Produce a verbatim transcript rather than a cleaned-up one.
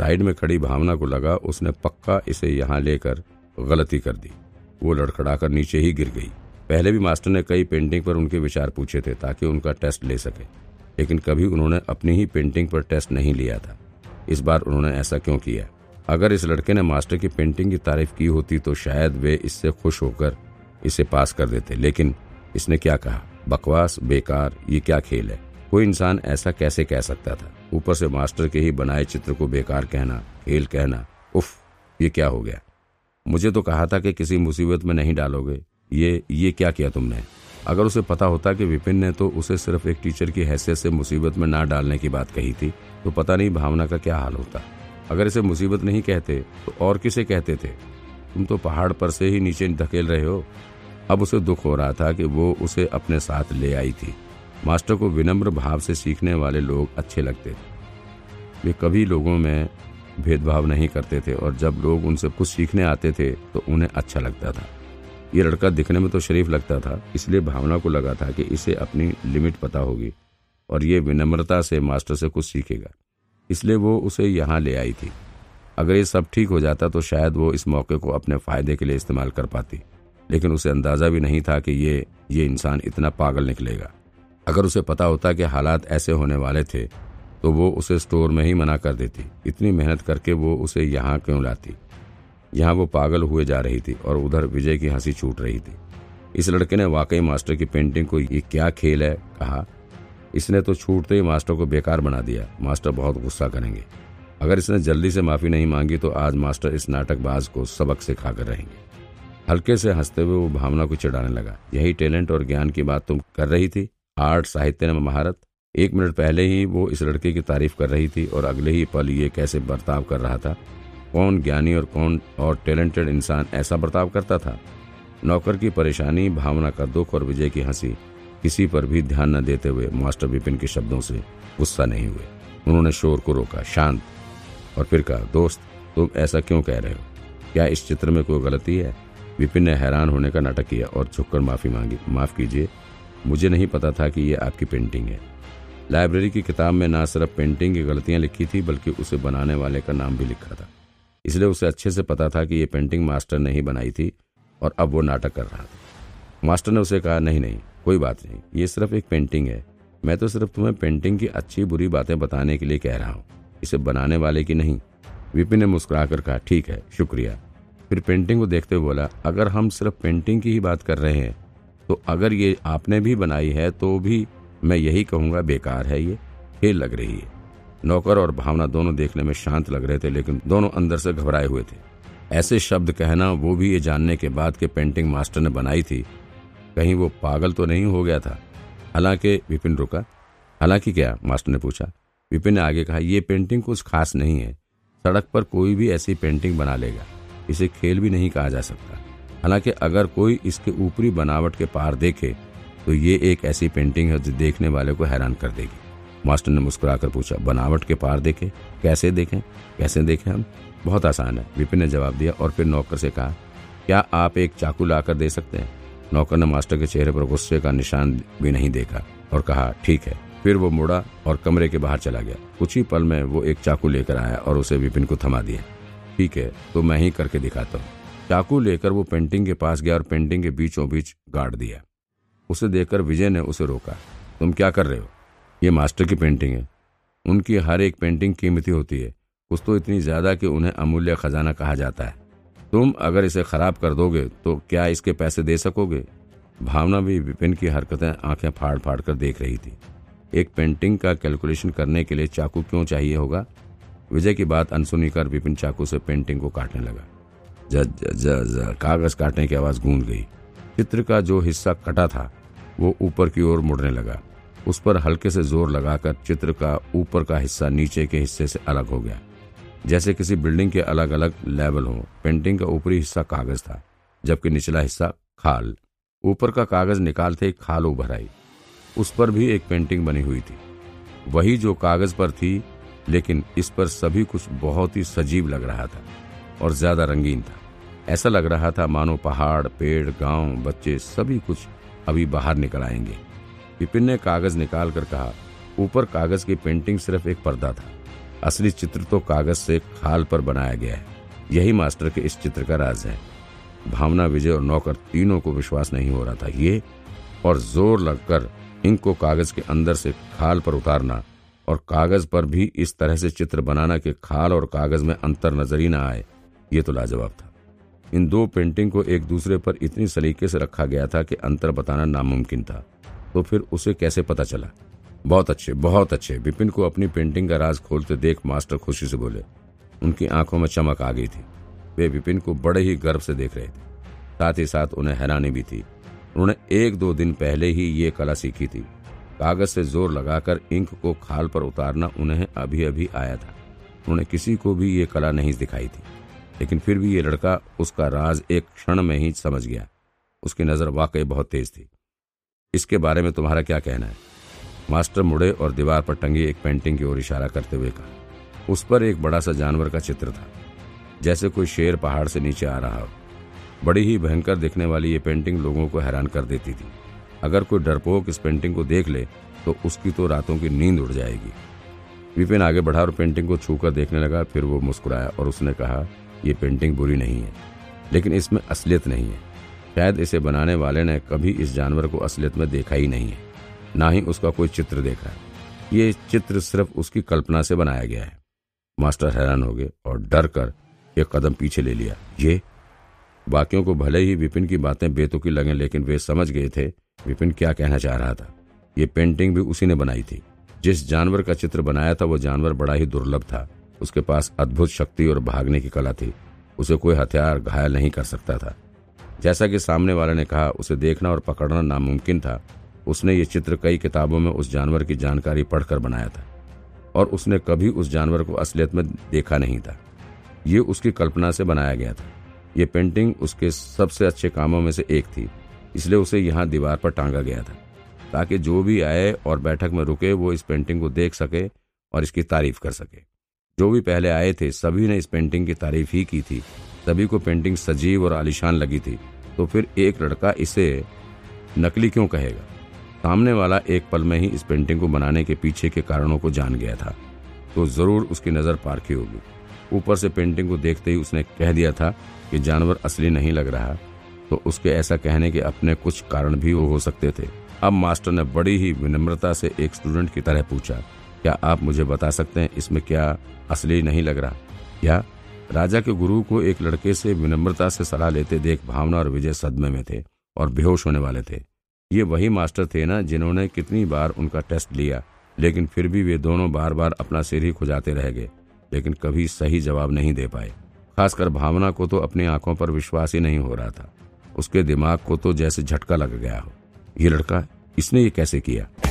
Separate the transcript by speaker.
Speaker 1: Side में खड़ी भावना को लगा उसने पक्का इसे यहाँ लेकर गलती कर दी। वो लड़खड़ाकर नीचे ही गिर गई। पहले भी मास्टर ने कई पेंटिंग पर उनके विचार पूछे थे ताकि उनका टेस्ट ले सके, लेकिन कभी उन्होंने अपनी ही पेंटिंग पर टेस्ट नहीं लिया था। इस बार उन्होंने ऐसा क्यों किया? अगर इस लड़के ने मास्टर की पेंटिंग की तारीफ की होती तो शायद वे इससे खुश होकर इसे पास कर देते, लेकिन इसने क्या कहा? बकवास, बेकार, ये क्या खेल है? कोई इंसान ऐसा कैसे कह सकता था? ऊपर से मास्टर के ही बनाए चित्र को बेकार कहना, खेल कहना। उफ, ये क्या हो गया? मुझे तो कहा था कि किसी मुसीबत में नहीं डालोगे। ये ये क्या किया तुमने? अगर उसे पता होता कि विपिन ने तो उसे सिर्फ एक टीचर की हैसियत से मुसीबत में ना डालने की बात कही थी, तो पता नहीं भावना का क्या हाल होता। अगर इसे मुसीबत नहीं कहते तो और किसे कहते थे? तुम तो पहाड़ पर से ही नीचे धकेल रहे हो। अब उसे दुख हो रहा था कि वो उसे अपने साथ ले आई थी। मास्टर को विनम्र भाव से सीखने वाले लोग अच्छे लगते थे। वे कभी लोगों में भेदभाव नहीं करते थे और जब लोग उनसे कुछ सीखने आते थे तो उन्हें अच्छा लगता था। ये लड़का दिखने में तो शरीफ लगता था, इसलिए भावना को लगा था कि इसे अपनी लिमिट पता होगी और ये विनम्रता से मास्टर से कुछ सीखेगा, इसलिए वो उसे यहाँ ले आई थी। अगर ये सब ठीक हो जाता तो शायद वो इस मौके को अपने फायदे के लिए इस्तेमाल कर पाती, लेकिन उसे अंदाजा भी नहीं था कि ये ये इंसान इतना पागल निकलेगा। अगर उसे पता होता कि हालात ऐसे होने वाले थे तो वो उसे स्टोर में ही मना कर देती। इतनी मेहनत करके वो उसे यहाँ क्यों लाती? यहाँ वो पागल हुए जा रही थी और उधर विजय की हंसी छूट रही थी। इस लड़के ने वाकई मास्टर की पेंटिंग को ये क्या खेल है कहा। इसने तो छूटते ही मास्टर को बेकार बना दिया। मास्टर बहुत गुस्सा करेंगे। अगर इसने जल्दी से माफी नहीं मांगी तो आज मास्टर इस नाटकबाज को सबक सिखाकर रहेंगे। हल्के से हंसते हुए वो भावना को चिढ़ाने लगा। यही टैलेंट और ज्ञान की बात तुम कर रही थी? आर्ट, साहित्य में महारत? एक मिनट पहले ही वो इस लड़के की तारीफ कर रही थी और अगले ही पल ये कैसे बर्ताव कर रहा था। कौन ज्ञानी और कौन और टैलेंटेड इंसान ऐसा बर्ताव करता था? नौकर की परेशानी, भावना का दुख और विजय की हंसी, किसी पर भी ध्यान न देते हुए मास्टर विपिन के शब्दों से गुस्सा नहीं हुए। उन्होंने शोर को रोका, शांत, और फिर कहा, दोस्त तुम ऐसा क्यों कह रहे हो? क्या इस चित्र में कोई गलती है? विपिन ने हैरान होने का नाटक किया और झुककर माफी मांगी। माफ कीजिए, मुझे नहीं पता था कि ये आपकी पेंटिंग है। लाइब्रेरी की किताब में ना सिर्फ पेंटिंग की गलतियां लिखी थी बल्कि उसे बनाने वाले का नाम भी लिखा था, इसलिए उसे अच्छे से पता था कि ये पेंटिंग मास्टर ने ही बनाई थी और अब वो नाटक कर रहा था। मास्टर ने उसे कहा, नहीं नहीं कोई बात नहीं, ये सिर्फ एक पेंटिंग है। मैं तो सिर्फ तुम्हें पेंटिंग की अच्छी बुरी बातें बताने के लिए कह रहा हूँ, इसे बनाने वाले की नहीं। विपिन ने मुस्कुराकर कहा, ठीक है, शुक्रिया। फिर पेंटिंग को देखते हुए बोला, अगर हम सिर्फ पेंटिंग की ही बात कर रहे हैं तो अगर ये आपने भी बनाई है तो भी मैं यही कहूंगा बेकार है, ये खेल लग रही है। नौकर और भावना दोनों देखने में शांत लग रहे थे, लेकिन दोनों अंदर से घबराए हुए थे। ऐसे शब्द कहना, वो भी ये जानने के बाद कि पेंटिंग मास्टर ने बनाई थी, कहीं वो पागल तो नहीं हो गया था। हालांकि विपिन रुका। हालांकि क्या? मास्टर ने पूछा। विपिन ने आगे कहा, ये पेंटिंग कुछ खास नहीं है। सड़क पर कोई भी ऐसी पेंटिंग बना लेगा, इसे खेल भी नहीं कहा जा सकता। हालांकि अगर कोई इसके ऊपरी बनावट के पार देखे तो ये एक ऐसी पेंटिंग है जो देखने वाले को हैरान कर देगी। मास्टर ने मुस्कुराकर पूछा, बनावट के पार देखे? कैसे देखें? कैसे देखें हम? बहुत आसान है, विपिन ने जवाब दिया और फिर नौकर से कहा, क्या आप एक चाकू लाकर दे सकते हैं? नौकर ने मास्टर के चेहरे पर गुस्से का निशान भी नहीं देखा और कहा, ठीक है। फिर वो मुड़ा और कमरे के बाहर चला गया। कुछ ही पल में वो एक चाकू लेकर आया और उसे विपिन को थमा दिया। ठीक है, तो मैं ही करके दिखाता हूँ। चाकू लेकर वो पेंटिंग के पास गया और पेंटिंग के बीचों बीच गाड़ दिया। उसे देखकर विजय ने उसे रोका, तुम क्या कर रहे हो? ये मास्टर की पेंटिंग है। उनकी हर एक पेंटिंग कीमती होती है, कुछ तो इतनी ज्यादा कि उन्हें अमूल्य खजाना कहा जाता है। तुम अगर इसे खराब कर दोगे तो क्या इसके पैसे दे सकोगे? भावना भी विपिन की हरकतें आंखें फाड़ फाड़ कर देख रही थी। एक पेंटिंग का कैलकुलेशन करने के लिए चाकू क्यों चाहिए होगा? विजय की बात अनसुनी कर विपिन चाकू से पेंटिंग को काटने लगा। ज, ज, ज, ज, कागज काटने की आवाज गूंज गई। चित्र का जो हिस्सा कटा था वो ऊपर की ओर मुड़ने लगा। उस पर हल्के से जोर लगाकर चित्र का ऊपर का हिस्सा नीचे के हिस्से से अलग हो गया, जैसे किसी बिल्डिंग के अलग अलग लेवल हो। पेंटिंग का ऊपरी हिस्सा कागज था, जबकि निचला हिस्सा खाल। ऊपर का कागज निकालते ही खाल उभर आई। उस पर भी एक पेंटिंग बनी हुई थी, वही जो कागज पर थी, लेकिन इस पर सभी कुछ बहुत ही सजीव लग रहा था और ज्यादा रंगीन था। ऐसा लग रहा था मानो पहाड़, पेड़, गांव, बच्चे सभी कुछ अभी बाहर निकल आएंगे। विपिन ने कागज निकाल कर कहा, ऊपर कागज की पेंटिंग सिर्फ एक पर्दा था, असली चित्र तो कागज से खाल पर बनाया गया है। यही मास्टर के इस चित्र का राज है। भावना, विजय और नौकर तीनों को विश्वास नहीं हो रहा था। ये और जोर लगकर इंक को कागज के अंदर से खाल पर उतारना और कागज पर भी इस तरह से चित्र बनाना कि खाल और कागज में अंतर नजर ही ना आए, ये तो लाजवाब था। इन दो पेंटिंग को एक दूसरे पर इतनी सलीके से रखा गया था कि अंतर बताना नामुमकिन था। तो फिर उसे कैसे पता चला? बहुत अच्छे, बहुत अच्छे। विपिन को अपनी पेंटिंग का राज खोलते देख मास्टर खुशी से बोले। उनकी आंखों में चमक आ गई थी। वे विपिन को बड़े ही गर्व से देख रहे थे, साथ ही साथ उन्हें हैरानी भी थी। उन्होंने एक दो दिन पहले ही ये कला सीखी थी। कागज से जोर लगाकर इंक को खाल पर उतारना उन्हें अभी अभी आया था। उन्होंने किसी को भी ये कला नहीं दिखाई थी, लेकिन फिर भी ये लड़का उसका राज एक क्षण में ही समझ गया। उसकी नजर वाकई बहुत तेज थी। इसके बारे में तुम्हारा क्या कहना है? मास्टर मुड़े और दीवार पर टंगी एक पेंटिंग की ओर इशारा करते हुए कहा। उस पर एक बड़ा सा जानवर का चित्र था, जैसे कोई शेर पहाड़ से नीचे आ रहा हो। बड़ी ही भयंकर दिखने वाली ये पेंटिंग लोगों को हैरान कर देती थी। अगर कोई डरपोक इस पेंटिंग को देख ले तो उसकी तो रातों की नींद उड़ जाएगी। विपिन आगे बढ़ा और पेंटिंग को छूकर देखने लगा। फिर वो मुस्कुराया और उसने कहा, ये पेंटिंग बुरी नहीं है, लेकिन इसमें असलियत नहीं है। शायद इसे बनाने वाले ने कभी इस जानवर को असलियत में देखा ही नहीं है, ना ही उसका कोई चित्र देखा है। ये चित्र सिर्फ उसकी कल्पना से बनाया गया है। मास्टर हैरान हो गए और डर कर एक कदम पीछे ले लिया। ये बाकियों को भले ही विपिन की बातें बेतुकी लगें, लेकिन वे समझ गए थे विपिन क्या कहना चाह रहा था। ये पेंटिंग भी उसी ने बनाई थी। जिस जानवर का चित्र बनाया था वो जानवर बड़ा ही दुर्लभ था। उसके पास अद्भुत शक्ति और भागने की कला थी। उसे कोई हथियार घायल नहीं कर सकता था। जैसा कि सामने वाले ने कहा, उसे देखना और पकड़ना नामुमकिन था। उसने ये चित्र कई किताबों में उस जानवर की जानकारी पढ़कर बनाया था और उसने कभी उस जानवर को असलियत में देखा नहीं था। ये उसकी कल्पना से बनाया गया था। ये पेंटिंग उसके सबसे अच्छे कामों में से एक थी, इसलिए उसे यहाँ दीवार पर टांगा गया था, ताकि जो भी आए और बैठक में रुके वो इस पेंटिंग को देख सके और इसकी तारीफ कर सके। जो भी पहले आए थे सभी ने इस पेंटिंग की तारीफ ही की थी। सभी को पेंटिंग सजीव और आलीशान लगी थी। तो फिर एक लड़का इसे नकली क्यों कहेगा? सामने वाला एक पल में ही इस पेंटिंग को बनाने के पीछे के कारणों को जान गया था, तो जरूर उसकी नजर पारखी होगी। ऊपर से पेंटिंग को देखते ही उसने कह दिया था कि जानवर असली नहीं लग रहा, तो उसके ऐसा कहने के अपने कुछ कारण भी हो सकते थे। अब मास्टर ने बड़ी ही विनम्रता से एक स्टूडेंट की तरह पूछा, क्या आप मुझे बता सकते हैं इसमें क्या असली नहीं लग रहा? या राजा के गुरु को एक लड़के से विनम्रता से सलाह लेते देख भावना और विजय सदमे में थे और बेहोश होने वाले थे। ये वही मास्टर थे ना जिन्होंने कितनी बार उनका टेस्ट लिया, लेकिन फिर भी वे दोनों बार बार अपना सिर ही खुजाते रह गए, लेकिन कभी सही जवाब नहीं दे पाए। खासकर भावना को तो अपनी आंखों पर विश्वास ही नहीं हो रहा था। उसके दिमाग को तो जैसे झटका लग गया हो। ये लड़का, इसने ये कैसे किया?